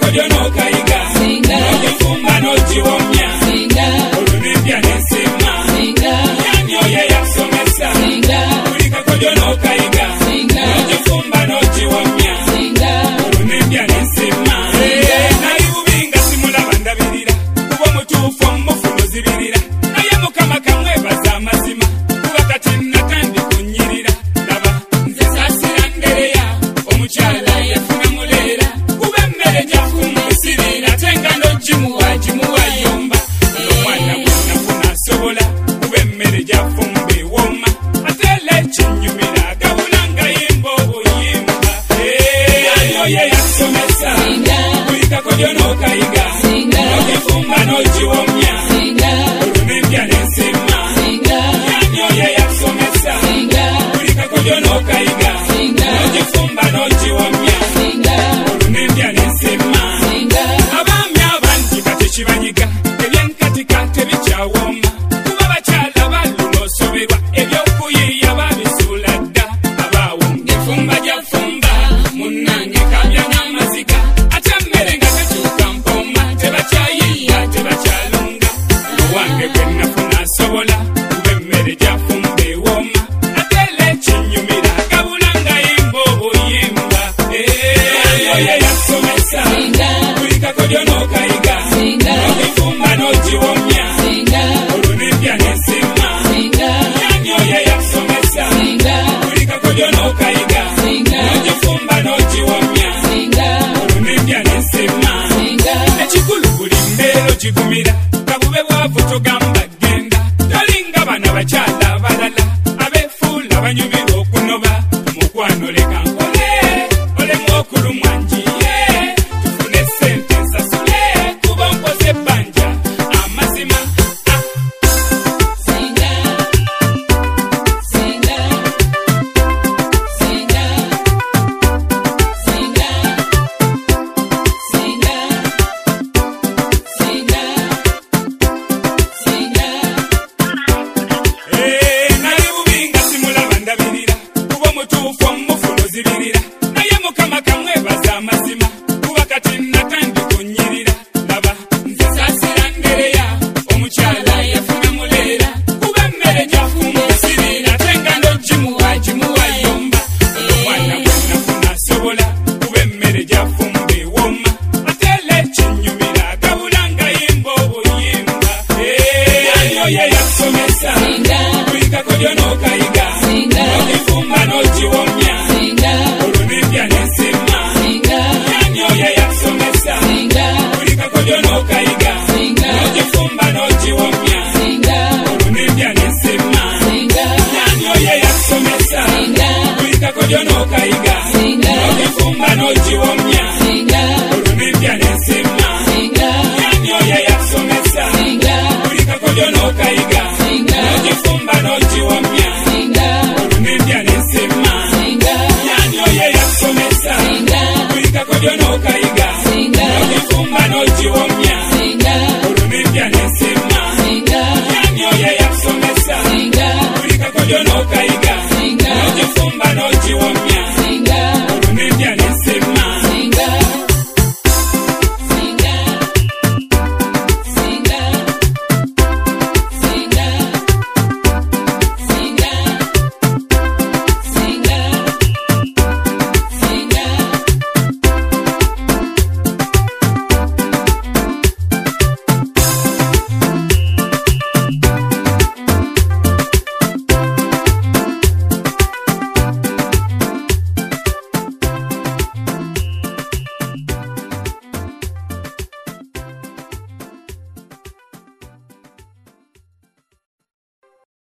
kojo no kaiga nojifumba nojiwomya olunembya nensema yani oye yakusomesa kulika kojo no kaiga nojifumba nojiwomya olunembya nensema nali bubinga simulaba ndabirira kuba omutuufu omufuno zibirira naye mukama kamwebaza amazima kuba kati natandi kunyirira laba nze saasira ndereya omukyala yafuna muleera kuba emmere gyafumusirira tenga nogimuwa gimuwa yomba omwana gwenafuna asobola kuba emmere gyafumba ewoma atela ekinyumira agabulanga yimba obuyimba ani oye yakusomesa kulika kojo nokayiga nogifumba nogiwomya olunembya nensema yani oye yakusomesa kulika kojo nokayiga nogifumba nogiwomya olunembya nensema abaami abangi kati kibanyiga ebyenkatika tebikyawoma kuba bakyala balunosoberwa ebyokuyiiya babisuula dda abaawo ngefumba gyafumba munnange kabya n'amaziga ate emmere nga tekyuka mpoma tebakyayiiya tebakyalunga owange gwenafuna asobola kuba emmere gyafumba ewoma atela ekinyumira agabulanga yimba obuyimba ani oye yakusomesa kulika kojo nokayiga nogifumba nogiwomya olunembya nensema yani oye yakusomesa kulika kojo nokayiga nogifumba nogiwomya olunembya nensema ekikulu buli mbeero gigumira kabube bwavu togamba genda tolinga bana bakyala abalala abeefuula banyumirwa okunoba mukwano leka nkole olemu okulumwa njiye tufune sente nsasule kuba mpoze ebbanja amazima nali bubinga simulaba ndabirira kuba omutuufu omufuno zibirira naye mukama kamwebaza amazima kuba kati natandi kunyirira laba nze saasira ndereya omukyala yafuna muleera kuba emmere gyafumusirira tenga nogimuwa gimuwa yomba omwana gwenafuna asobola kuba emmere gyafumba ewoma atela ekinyumira agabulanga yimba obuyimba ani oye yakusomesa kulika kojo nokayiga nogifumba nogiwomya olunembya nensema yani oye yakusomesa kulika kojo nokayiga nogifumba nogiwomya olunembya nensema yani oye yakusomesa kulika kojo nokayiga nogifumba nogiwomya olunembya nensema yani oye yakusomesa kulika kojo nokayiga nogifumba nogiwomya olunembya nensema yani oye yakusomesa kulika kojo nokayiga nogifumba nogiwomya olunembya nensema yani oye yakusomesa kulika kojo nokayiga